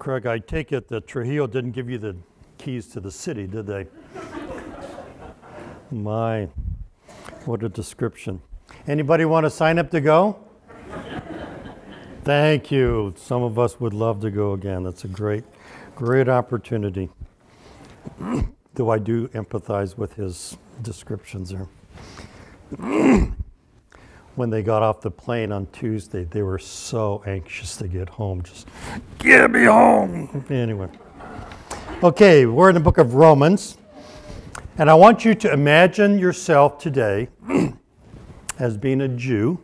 Craig, I take it that Trujillo didn't give you the keys to the city, did they? My, what a description. Anybody want to sign up to go? Thank you. Some of us would love to go again. That's a great opportunity. Though I do empathize with his descriptions there. When they got off the plane on Tuesday, they were so anxious to get home. Just, get me home! Anyway. Okay, we're in the book of Romans. And I want you to imagine yourself today as being a Jew,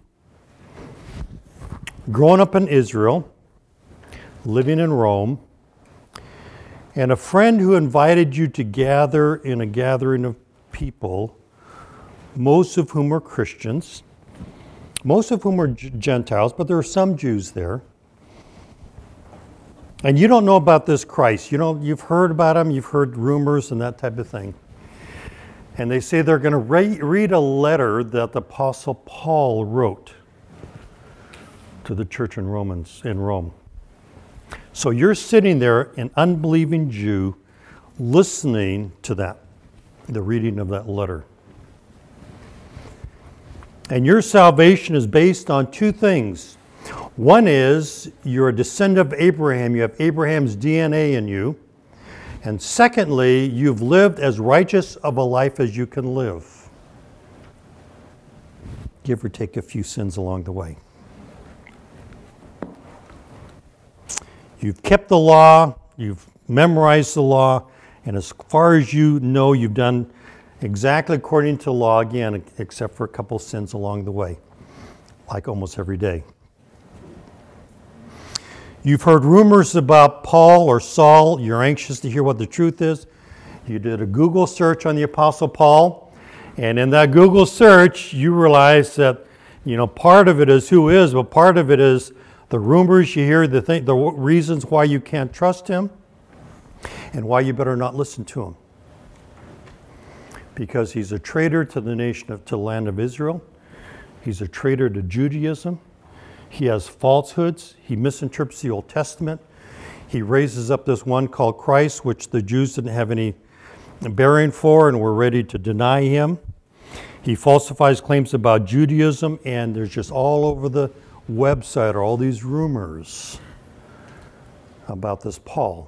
growing up in Israel, living in Rome, and a friend who invited you to gather in a gathering of people, most of whom were Christians, most of whom were Gentiles, but there are some Jews there. And you don't know about this Christ. You've heard about him, you've heard rumors and that type of thing. And they say they're going to read a letter that the Apostle Paul wrote to the church in Rome. So you're sitting there, an unbelieving Jew, listening to that, the reading of that letter. And your salvation is based on two things. One is you're a descendant of Abraham. You have Abraham's DNA in you. And secondly, you've lived as righteous of a life as you can live. Give or take a few sins along the way. You've kept the law, you've memorized the law, and as far as you know, you've done exactly according to law, again, except for a couple sins along the way, like almost every day. You've heard rumors about Paul or Saul. You're anxious to hear what the truth is. You did a Google search on the Apostle Paul, and in that Google search, you realize that, part of it is who is, but part of it is the rumors you hear, the reasons why you can't trust him, and why you better not listen to him. Because he's a traitor to to the land of Israel. He's a traitor to Judaism. He has falsehoods. He misinterprets the Old Testament. He raises up this one called Christ, which the Jews didn't have any bearing for and were ready to deny him. He falsifies claims about Judaism, and there's just all over the website are all these rumors about this Paul.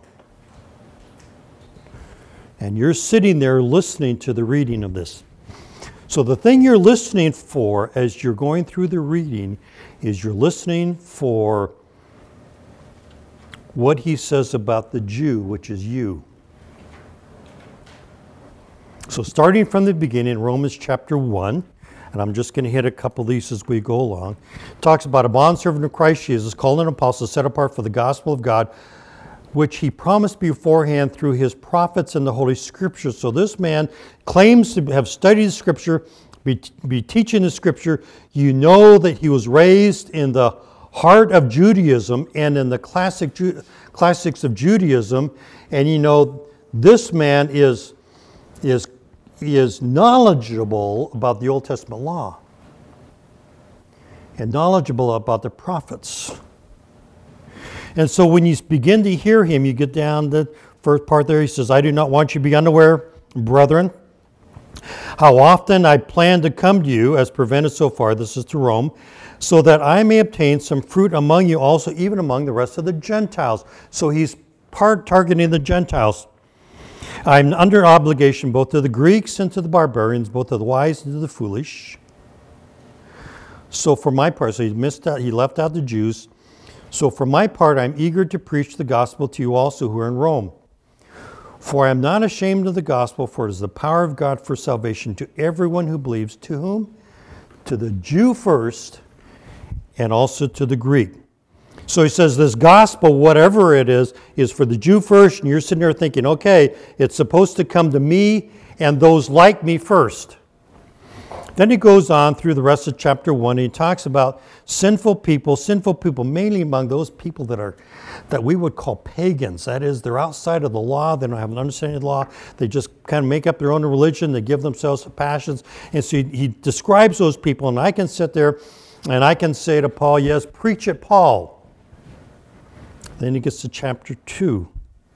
And you're sitting there listening to the reading of this. So the thing you're listening for as you're going through the reading is you're listening for what he says about the Jew, which is you. So starting from the beginning, Romans chapter 1, and I'm just going to hit a couple of these as we go along, talks about a bondservant of Christ Jesus, called an apostle, set apart for the gospel of God, which he promised beforehand through his prophets in the Holy Scriptures. So this man claims to have studied the Scripture, be teaching the Scripture. You know that he was raised in the heart of Judaism and in the classics of Judaism. And this man is knowledgeable about the Old Testament law and knowledgeable about the prophets. And so when you begin to hear him, you get down the first part there. He says, I do not want you to be unaware, brethren, how often I plan to come to you, as prevented so far, this is to Rome, so that I may obtain some fruit among you also, even among the rest of the Gentiles. So he's targeting the Gentiles. I'm under obligation both to the Greeks and to the barbarians, both to the wise and to the foolish. So for my part, so he left out the Jews. So for my part, I'm eager to preach the gospel to you also who are in Rome. For I am not ashamed of the gospel, for it is the power of God for salvation to everyone who believes. To whom? To the Jew first, and also to the Greek. So he says this gospel, whatever it is for the Jew first, and you're sitting there thinking, okay, it's supposed to come to me and those like me first. Then he goes on through the rest of chapter 1, and he talks about sinful people mainly among those people that we would call pagans. That is, they're outside of the law, they don't have an understanding of the law, they just kind of make up their own religion, they give themselves passions. And so he describes those people, and I can sit there and I can say to Paul, yes, preach it, Paul. Then he gets to chapter 2.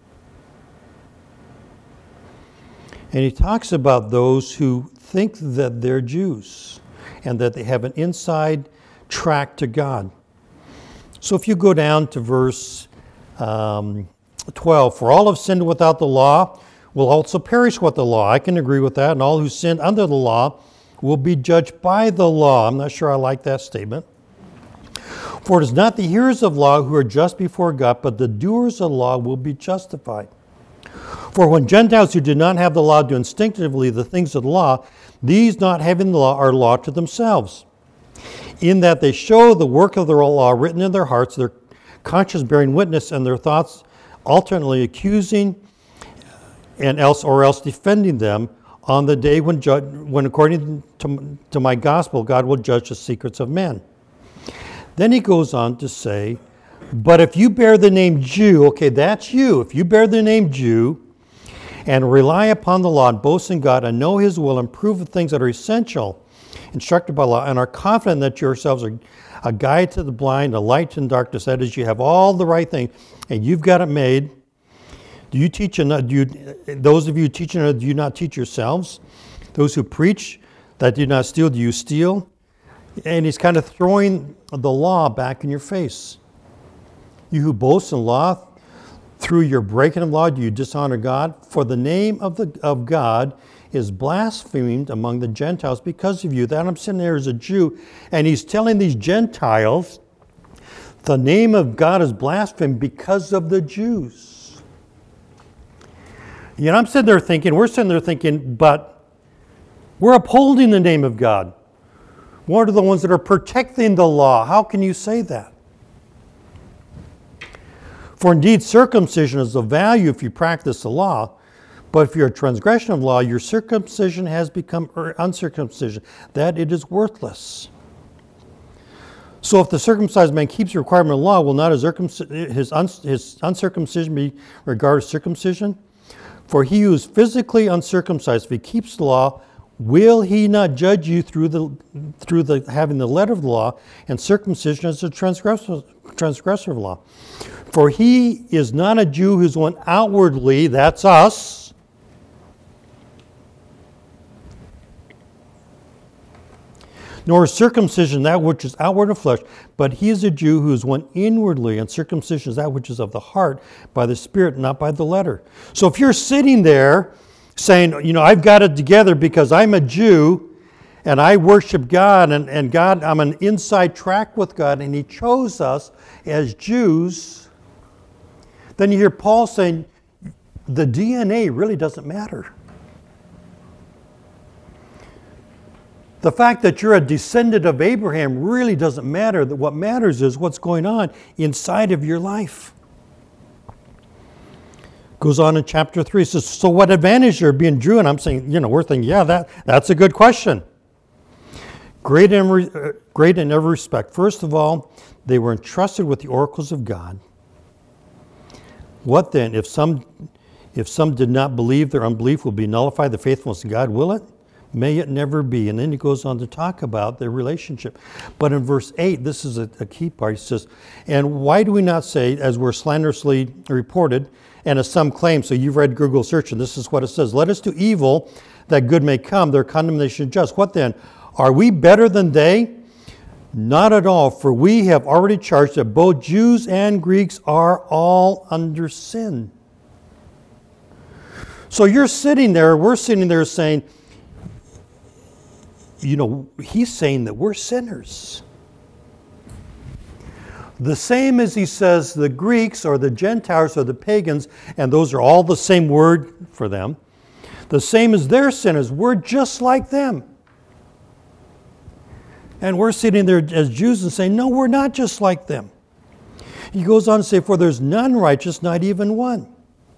And he talks about those who think that they're Jews and that they have an inside track to God. So if you go down to verse 12, for all have sinned without the law will also perish with the law. I can agree with that. And all who sinned under the law will be judged by the law. I'm not sure I like that statement. For it is not the hearers of law who are just before God, but the doers of law will be justified. For when Gentiles who did not have the law do instinctively the things of the law, these not having the law are law to themselves, in that they show the work of the law written in their hearts, their conscience bearing witness, and their thoughts alternately accusing and else defending them on the day when according to my gospel, God will judge the secrets of men. Then he goes on to say, but if you bear the name Jew, okay, that's you. If you bear the name Jew and rely upon the law and boast in God and know his will and prove the things that are essential, instructed by law, and are confident that yourselves are a guide to the blind, a light in darkness, that is, you have all the right things and you've got it made. Do you teach, those of you teaching, do you not teach yourselves? Those who preach that do not steal, do you steal? And he's kind of throwing the law back in your face. You who boast in law, through your breaking of law, do you dishonor God? For the name of God is blasphemed among the Gentiles because of you. That I'm sitting there as a Jew, and he's telling these Gentiles, the name of God is blasphemed because of the Jews. You know, we're sitting there thinking, but we're upholding the name of God. What are the ones that are protecting the law? How can you say that? For indeed, circumcision is of value if you practice the law, but if you're a transgression of law, your circumcision has become uncircumcision, that it is worthless. So if the circumcised man keeps the requirement of law, will not his uncircumcision be regarded as circumcision? For he who is physically uncircumcised, if he keeps the law, will he not judge you through the having the letter of the law, and circumcision as a transgressor of law? For he is not a Jew who's one outwardly, that's us, nor is circumcision that which is outward of flesh, but he is a Jew who is one inwardly, and circumcision is that which is of the heart, by the Spirit, not by the letter. So if you're sitting there saying, I've got it together because I'm a Jew and I worship God, and God, I'm an inside track with God, and he chose us as Jews, then you hear Paul saying the DNA really doesn't matter. The fact that you're a descendant of Abraham really doesn't matter. What matters is what's going on inside of your life. Goes on in chapter 3, says, so what advantage is there being Jew? And I'm saying, we're thinking, that's a good question. Great in every respect. First of all, they were entrusted with the oracles of God. What then? If some did not believe, their unbelief will be nullified. The faithfulness of God, will it? May it never be. And then he goes on to talk about their relationship. But in verse 8, this is a key part. He says, and why do we not say, as we're slanderously reported, and as some claim, so you've read Google search, and this is what it says, let us do evil that good may come, their condemnation is just. What then? Are we better than they? Not at all, for we have already charged that both Jews and Greeks are all under sin. So we're sitting there saying, he's saying that we're sinners. The same as he says the Greeks or the Gentiles or the pagans, and those are all the same word for them, the same as their sinners, we're just like them. And we're sitting there as Jews and saying, no, we're not just like them. He goes on to say, for there's none righteous, not even one.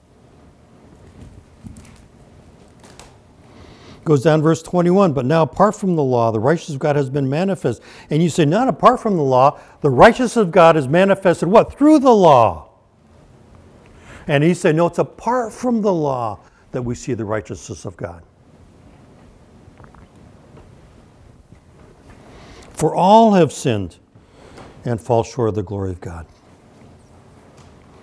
Goes down verse 21, but now apart from the law, the righteousness of God has been manifest. And you say, not apart from the law, the righteousness of God is manifested what? Through the law. And he said, no, it's apart from the law that we see the righteousness of God. For all have sinned and fall short of the glory of God.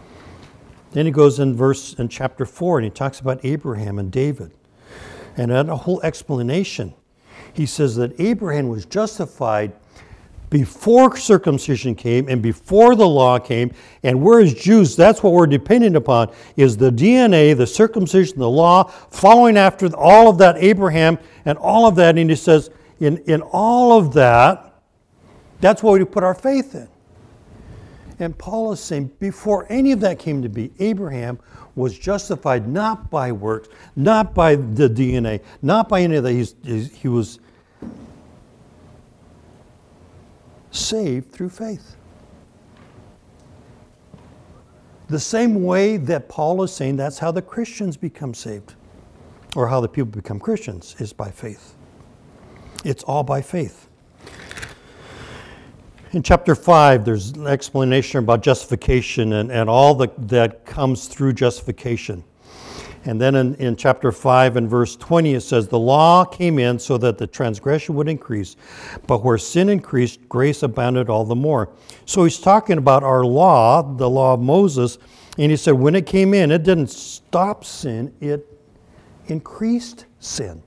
Then he goes in chapter 4, and he talks about Abraham and David. And in a whole explanation, he says that Abraham was justified before circumcision came and before the law came. And we're as Jews, that's what we're dependent upon, is the DNA, the circumcision, the law, following after all of that Abraham and all of that. And he says, in all of that, that's what we put our faith in. And Paul is saying, before any of that came to be, Abraham was justified not by works, not by the DNA, not by any of that. He was saved through faith. The same way that Paul is saying that's how the Christians become saved, or how the people become Christians, is by faith. It's all by faith. In chapter 5, there's an explanation about justification and all that comes through justification. And then in chapter 5 and verse 20, it says, the law came in so that the transgression would increase, but where sin increased, grace abounded all the more. So he's talking about our law, the law of Moses, and he said when it came in, it didn't stop sin, it increased sin.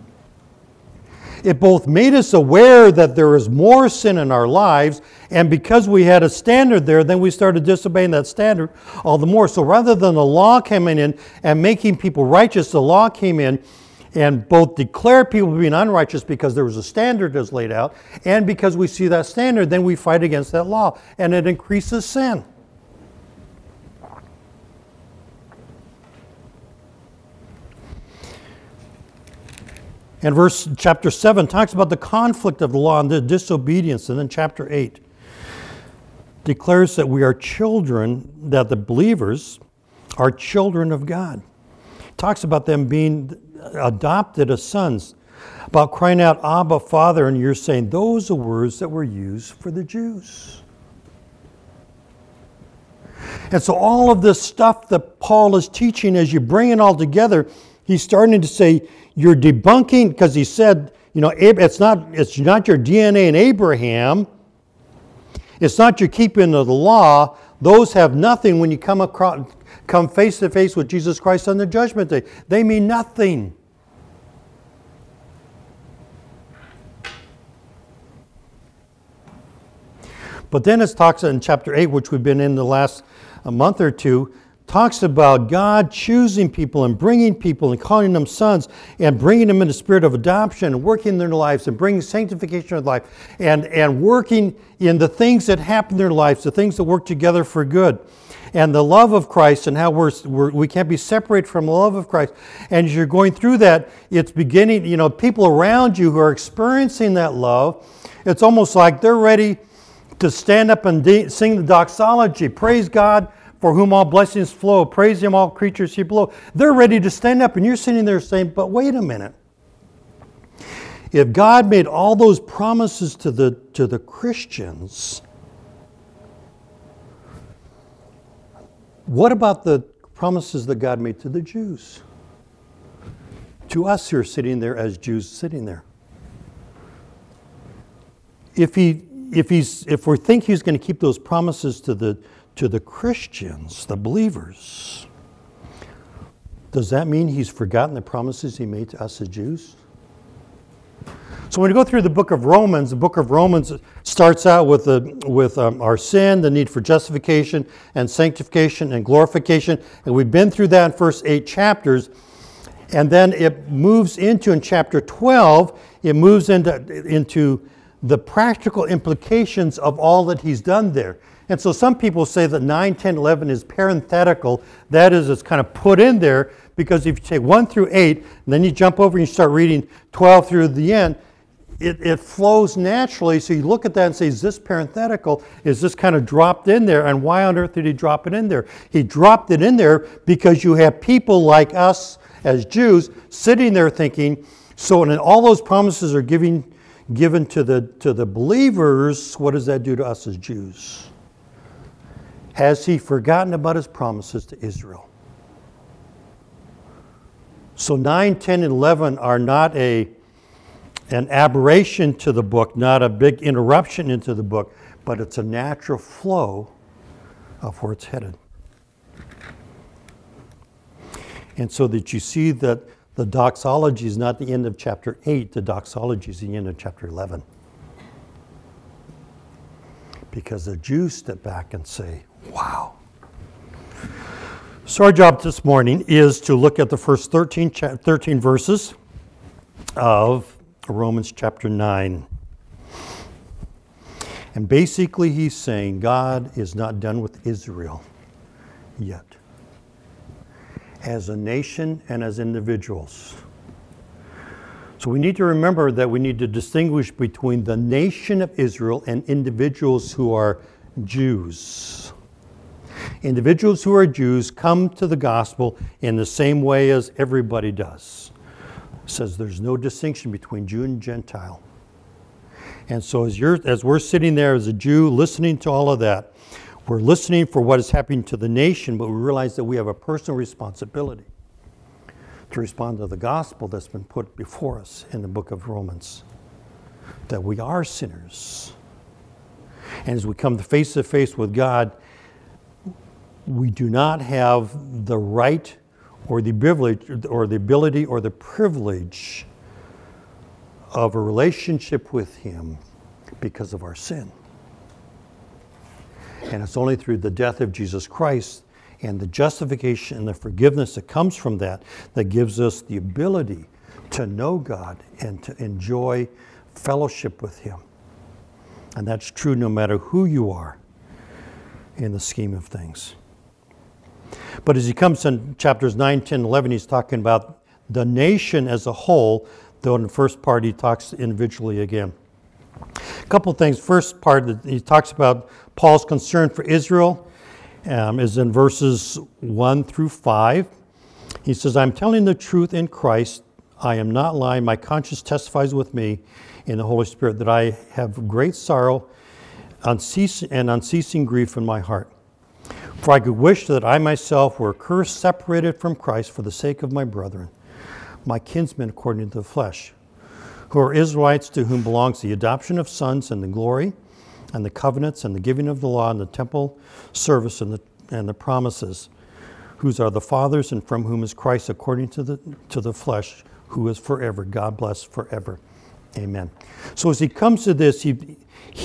It both made us aware that there is more sin in our lives, and because we had a standard there, then we started disobeying that standard all the more. So rather than the law coming in and making people righteous, the law came in and both declared people being unrighteous because there was a standard that's laid out, and because we see that standard, then we fight against that law, and it increases sin. And chapter 7 talks about the conflict of the law and the disobedience. And then chapter 8 declares that we are children, that the believers are children of God. Talks about them being adopted as sons, about crying out, Abba, Father, and you're saying those are words that were used for the Jews. And so all of this stuff that Paul is teaching, as you bring it all together, he's starting to say, you're debunking, because he said, it's not your DNA in Abraham. It's not your keeping of the law. Those have nothing when you come face to face with Jesus Christ on the judgment day. They mean nothing. But then it talks in chapter 8, which we've been in the last month or two, talks about God choosing people and bringing people and calling them sons and bringing them in the spirit of adoption and working in their lives and bringing sanctification of life and working in the things that happen in their lives, the things that work together for good. And the love of Christ and how we can't be separated from the love of Christ. And as you're going through that, it's beginning, people around you who are experiencing that love, it's almost like they're ready to stand up and sing the doxology. Praise God, for whom all blessings flow. Praise Him, all creatures here below. They're ready to stand up, and you're sitting there saying, but wait a minute. If God made all those promises to the Christians, what about the promises that God made to the Jews? To us who are sitting there as Jews sitting there. If we think He's going to keep those promises to the Christians, the believers, does that mean He's forgotten the promises He made to us as Jews? So when you go through the book of Romans starts out with our sin, the need for justification and sanctification and glorification. And we've been through that in first 8 chapters. And then it moves into, in chapter 12, it moves into the practical implications of all that He's done there. And so some people say that 9, 10, 11 is parenthetical. That is, it's kind of put in there because if you take 1 through 8, and then you jump over and you start reading 12 through the end, it flows naturally. So you look at that and say, is this parenthetical? Is this kind of dropped in there? And why on earth did He drop it in there? He dropped it in there because you have people like us as Jews sitting there thinking, so when all those promises are given to the believers, what does that do to us as Jews? Has He forgotten about His promises to Israel? So 9, 10, and 11 are not an aberration to the book, not a big interruption into the book, but it's a natural flow of where it's headed. And so that you see that the doxology is not the end of chapter 8, the doxology is the end of chapter 11. Because the Jews step back and say, wow. So our job this morning is to look at the first 13 verses of Romans chapter 9. And basically he's saying God is not done with Israel yet. As a nation and as individuals. So we need to remember that we need to distinguish between the nation of Israel and individuals who are Jews. Individuals who are Jews come to the gospel in the same way as everybody does. It says there's no distinction between Jew and Gentile. And so as we're sitting there as a Jew listening to all of that, we're listening for what is happening to the nation, but we realize that we have a personal responsibility to respond to the gospel that's been put before us in the book of Romans, that we are sinners. And as we come face to face with God, we do not have the right or the ability or the privilege of a relationship with Him because of our sin. And it's only through the death of Jesus Christ and the justification and the forgiveness that comes from that gives us the ability to know God and to enjoy fellowship with Him. And that's true no matter who you are in the scheme of things. But as he comes in chapters 9, 10, 11, he's talking about the nation as a whole, though in the first part he talks individually again. A couple of things. First part, he talks about Paul's concern for Israel is in verses 1 through 5. He says, I'm telling the truth in Christ. I am not lying. My conscience testifies with me in the Holy Spirit that I have great sorrow and unceasing grief in my heart. For I could wish that I myself were cursed, separated from Christ for the sake of my brethren, my kinsmen according to the flesh, who are Israelites, to whom belongs the adoption of sons and the glory and the covenants and the giving of the law and the temple service and the promises, whose are the fathers and from whom is Christ according to the flesh, who is forever. God bless forever. Amen. So as he comes to this, he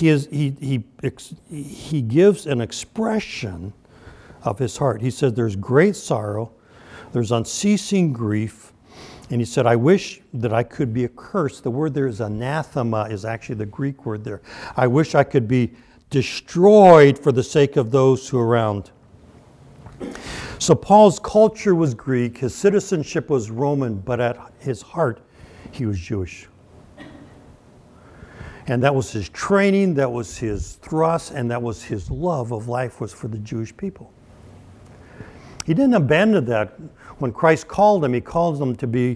gives an expression of his heart. He said there's great sorrow, there's unceasing grief, and he said, I wish that I could be accursed. The word there is anathema, is actually the Greek word there. I wish I could be destroyed for the sake of those who are around. So Paul's culture was Greek, his citizenship was Roman, but at his heart, he was Jewish. And that was his training, that was his thrust, and that was his love of life was for the Jewish people. He didn't abandon that. When Christ called him, he called him to be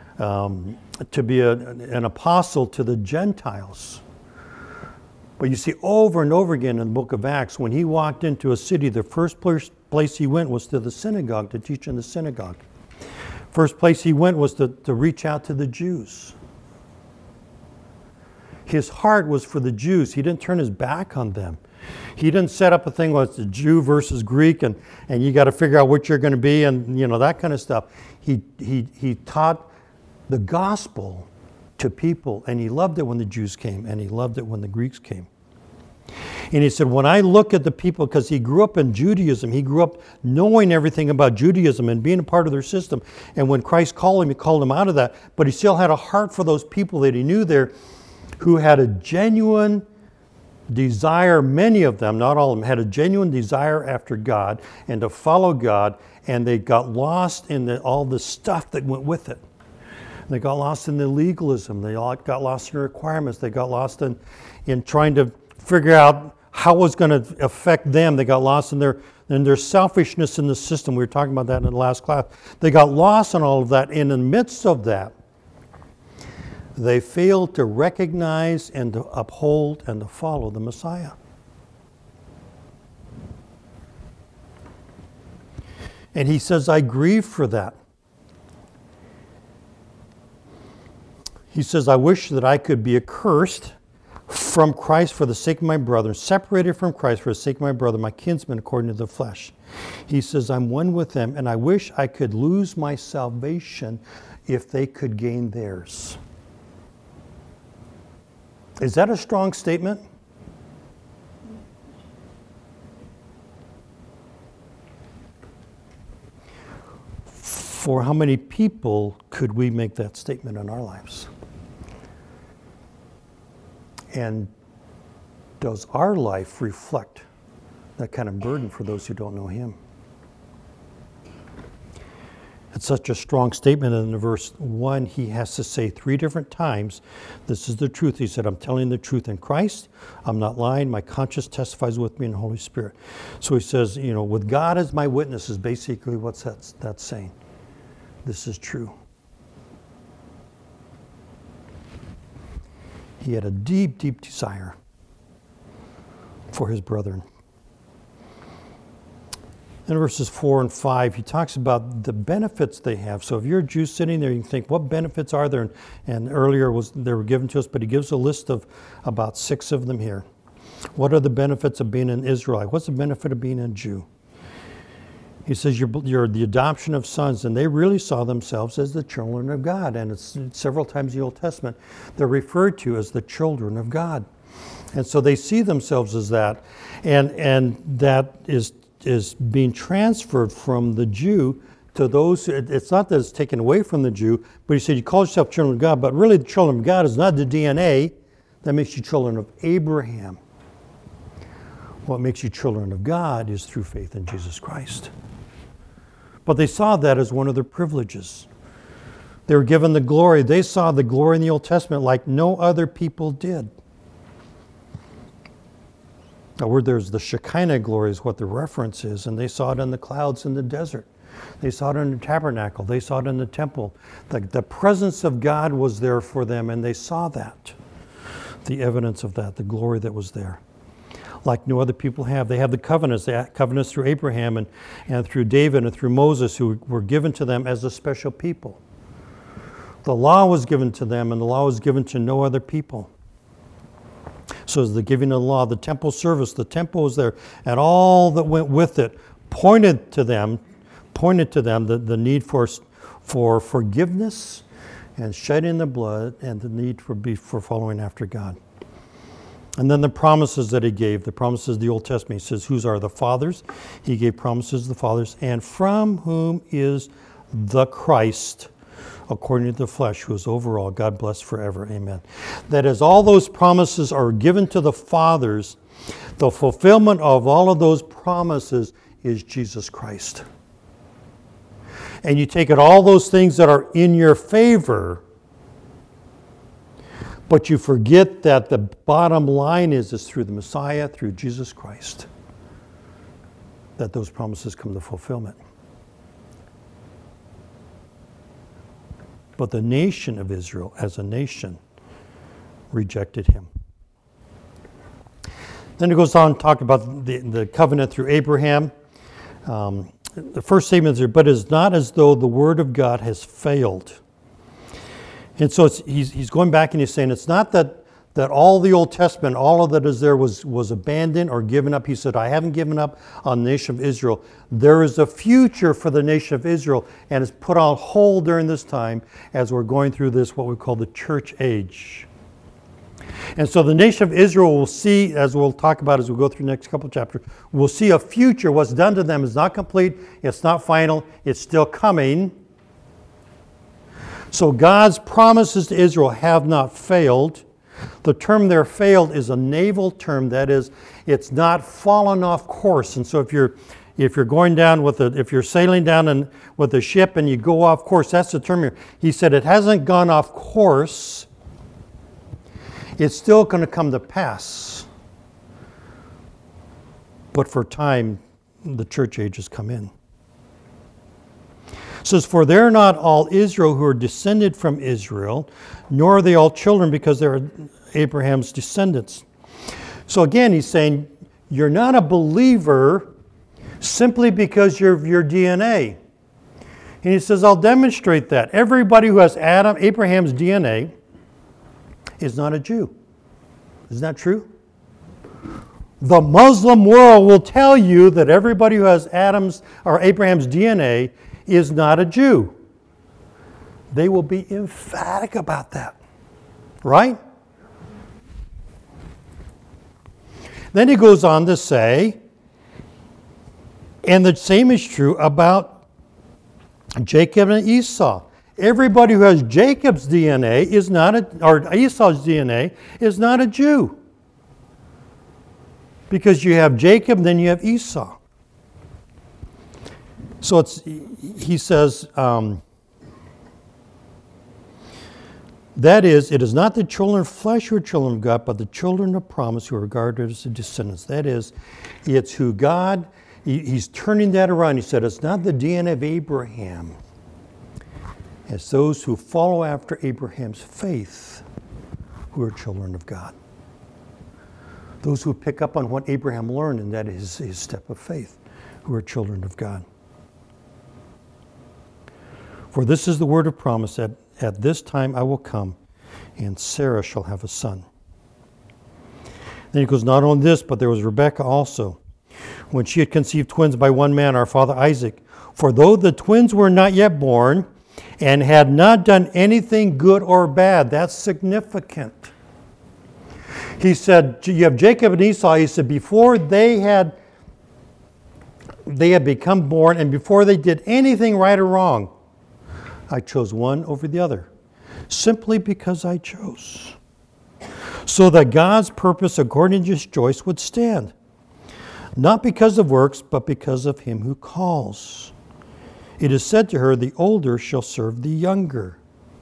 an apostle to the Gentiles. But you see, over and over again in the book of Acts, when he walked into a city, the first place he went was to the synagogue, to teach in the synagogue. First place he went was to reach out to the Jews. His heart was for the Jews. He didn't turn his back on them. He didn't set up a thing where it's the Jew versus Greek and you got to figure out what you're going to be and that kind of stuff. He taught the gospel to people, and he loved it when the Jews came, and he loved it when the Greeks came. And he said, when I look at the people, because he grew up in Judaism, he grew up knowing everything about Judaism and being a part of their system. And when Christ called him, he called him out of that. But he still had a heart for those people that he knew there who had a genuine desire, many of them, not all of them, had a genuine desire after God and to follow God, and they got lost in all the stuff that went with it. They got lost in the legalism. They all got lost in the requirements. They got lost in trying to figure out how it was going to affect them. They got lost in their selfishness in the system. We were talking about that in the last class. They got lost in all of that. In the midst of that, they failed to recognize and to uphold and to follow the Messiah. And he says, I grieve for that. He says, I wish that I could be accursed from Christ for the sake of my brother, separated from Christ for the sake of my brother, my kinsman according to the flesh. He says, I'm one with them, and I wish I could lose my salvation if they could gain theirs. Is that a strong statement? For how many people could we make that statement in our lives? And does our life reflect that kind of burden for those who don't know Him? It's such a strong statement in verse 1. He has to say 3 different times, this is the truth. He said, I'm telling the truth in Christ. I'm not lying. My conscience testifies with me in the Holy Spirit. So he says, with God as my witness is basically what that's saying. This is true. He had a deep, deep desire for his brethren. In verses 4 and 5, he talks about the benefits they have. So if you're a Jew sitting there, you can think, what benefits are there? And earlier they were given to us, but he gives a list of about 6 of them here. What are the benefits of being an Israelite? What's the benefit of being a Jew? He says you're the adoption of sons, and they really saw themselves as the children of God. And it's several times in the Old Testament, they're referred to as the children of God. And so they see themselves as that. And that is being transferred from the Jew to those. It's not that it's taken away from the Jew, but he said you call yourself children of God, but really the children of God is not the DNA that makes you children of Abraham. What makes you children of God is through faith in Jesus Christ. But they saw that as one of their privileges. They were given the glory. They saw the glory in the Old Testament like no other people did. The word there's the Shekinah glory is what the reference is, and they saw it in the clouds in the desert. They saw it in the tabernacle. They saw it in the temple. The presence of God was there for them, and they saw that. The evidence of that, the glory that was there. Like no other people have. They have the covenants. They have covenants through Abraham and through David and through Moses, who were given to them as a special people. The law was given to them, and the law was given to no other people. So as the giving of the law, the temple service, the temple was there, and all that went with it pointed to them the need for forgiveness and shedding the blood and the need for following after God. And then the promises that he gave, the promises of the Old Testament. He says, whose are the fathers? He gave promises to the fathers, and from whom is the Christ, according to the flesh, who is over all, God bless forever. Amen. That as all those promises are given to the fathers, the fulfillment of all of those promises is Jesus Christ. And you take it, all those things that are in your favor, but you forget that the bottom line is through the Messiah, through Jesus Christ, that those promises come to fulfillment. But the nation of Israel, as a nation, rejected him. Then it goes on to talk about the covenant through Abraham. The first statement is there, but it is not as though the word of God has failed. And so he's going back and he's saying it's not that all the Old Testament, all of that is there was abandoned or given up. He said, I haven't given up on the nation of Israel. There is a future for the nation of Israel, and it's put on hold during this time as we're going through this, what we call the church age. And so the nation of Israel will see, as we'll talk about as we go through the next couple of chapters, we'll see a future. What's done to them is not complete, it's not final, it's still coming. So God's promises to Israel have not failed. The term there, failed, is a naval term. That is, it's not fallen off course. And so if you're going down if you're sailing down with a ship and you go off course, that's the term here. He said it hasn't gone off course. It's still going to come to pass. But for time, the church age has come in. It says, for they're not all Israel who are descended from Israel, nor are they all children because they're Abraham's descendants. So again, he's saying, you're not a believer simply because you're of your DNA. And he says, I'll demonstrate that. Everybody who has Abraham's DNA is not a Jew. Isn't that true? The Muslim world will tell you that everybody who has Adam's or Abraham's DNA is not a Jew. They will be emphatic about that. Right? Then he goes on to say, and the same is true about Jacob and Esau. Everybody who has Jacob's DNA is not or Esau's DNA is not a Jew. Because you have Jacob, then you have Esau. So he says, that is, it is not the children of flesh who are children of God, but the children of promise who are regarded as the descendants. That is, it's who God, he's turning that around. He said, it's not the DNA of Abraham. It's those who follow after Abraham's faith who are children of God. Those who pick up on what Abraham learned, and that is his step of faith, who are children of God. For this is the word of promise, that at this time I will come, and Sarah shall have a son. Then he goes, not only this, but there was Rebekah also, when she had conceived twins by one man, our father Isaac. For though the twins were not yet born, and had not done anything good or bad, that's significant. He said, you have Jacob and Esau. He said, before they had become born, and before they did anything right or wrong, I chose one over the other, simply because I chose, so that God's purpose according to his choice would stand, not because of works, but because of him who calls. It is said to her, the older shall serve the younger.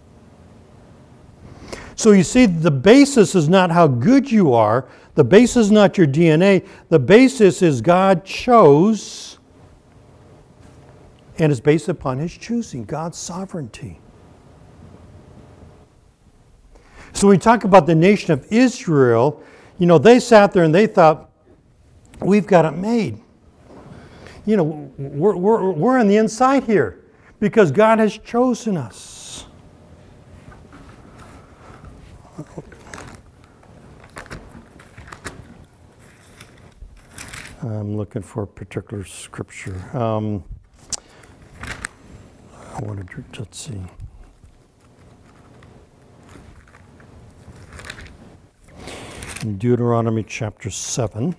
So you see, the basis is not how good you are. The basis is not your DNA. The basis is God chose, and is based upon his choosing, God's sovereignty. So when we talk about the nation of Israel, they sat there and they thought, we've got it made. We're on the inside here because God has chosen us. I'm looking for a particular scripture. Let's see. In Deuteronomy chapter 7.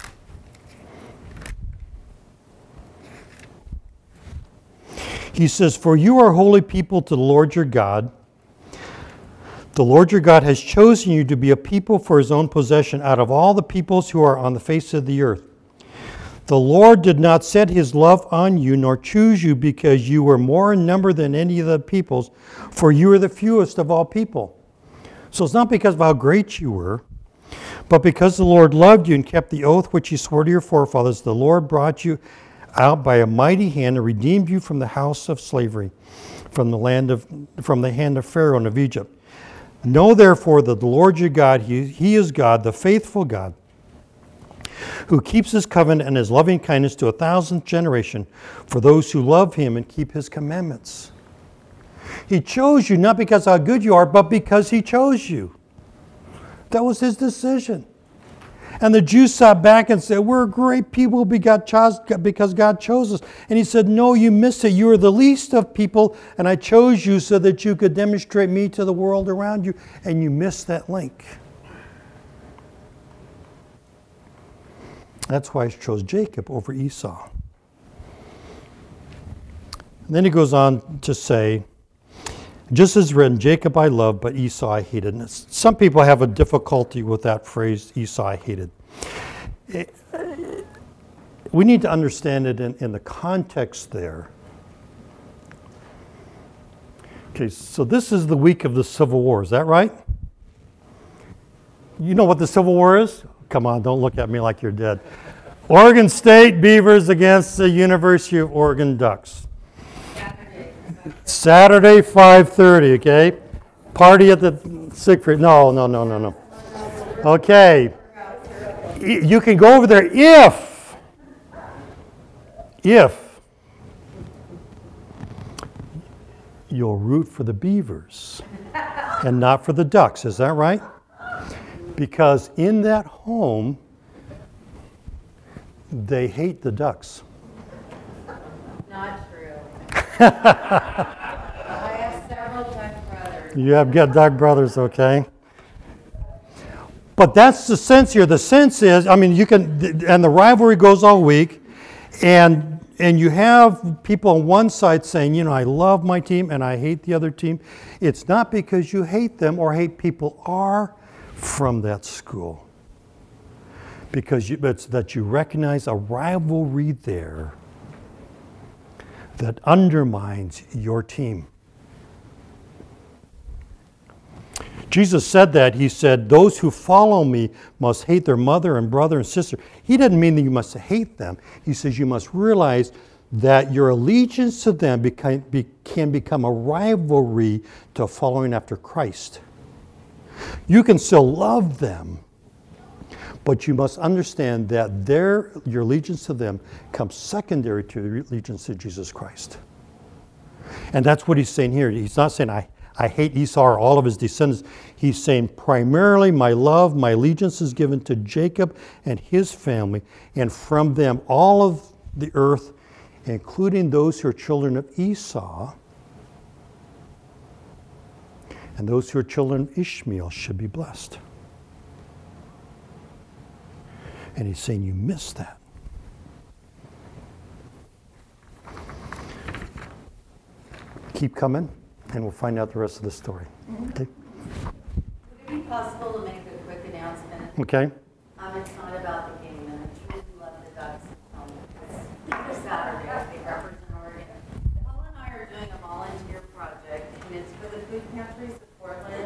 He says, for you are holy people to the Lord your God. The Lord your God has chosen you to be a people for his own possession out of all the peoples who are on the face of the earth. The Lord did not set his love on you, nor choose you because you were more in number than any of the peoples, for you are the fewest of all people. So it's not because of how great you were, but because the Lord loved you and kept the oath which he swore to your forefathers. The Lord brought you out by a mighty hand and redeemed you from the house of slavery, from the hand of Pharaoh and of Egypt. Know therefore that the Lord your God, he is God, the faithful God, who keeps his covenant and his loving kindness to 1,000th generation for those who love him and keep his commandments. He chose you not because how good you are, but because he chose you. That was his decision. And the Jews sat back and said, we're a great people because God chose us. And he said, no, you missed it. You are the least of people, and I chose you so that you could demonstrate me to the world around you. And you missed that link. That's why he chose Jacob over Esau. And then he goes on to say, just as written, Jacob I loved, but Esau I hated. And some people have a difficulty with that phrase, Esau I hated. We need to understand it in the context there. Okay, so this is the week of the Civil War, is that right? You know what the Civil War is? Come on, don't look at me like you're dead. Oregon State Beavers against the University of Oregon Ducks. Saturday, 5:30, okay? Party at the Siegfried. No. Okay. You can go over there if you'll root for the Beavers and not for the Ducks. Is that right? Because in that home, They hate the ducks. Not true. I have several duck brothers. You have got duck brothers, okay? But that's the sense here. The sense is, I mean, you can, and the rivalry goes all week, and you have people on one side saying, you know, I love my team and I hate the other team. It's not because you hate them or hate people are from that school. Because it's that you recognize a rivalry there that undermines your team. Jesus said that. He said, those who follow me must hate their mother and brother and sister. He didn't mean that you must hate them. He says you must realize that your allegiance to them can become a rivalry to following after Christ. You can still love them, but you must understand that your allegiance to them comes secondary to your allegiance to Jesus Christ. And that's what he's saying here. He's not saying, I hate Esau or all of his descendants. He's saying, primarily my love, my allegiance is given to Jacob and his family, and from them all of the earth, including those who are children of Esau, and those who are children of Ishmael should be blessed. And he's saying, you missed that. Keep coming, and we'll find out the rest of the story. Okay? Would it be possible to make a quick announcement? Okay. It's not about the game, and I truly love the Ducks. It's Saturday, I think, represent Oregon. Paul and I are doing a volunteer project, and it's for the Food Pantries of Portland.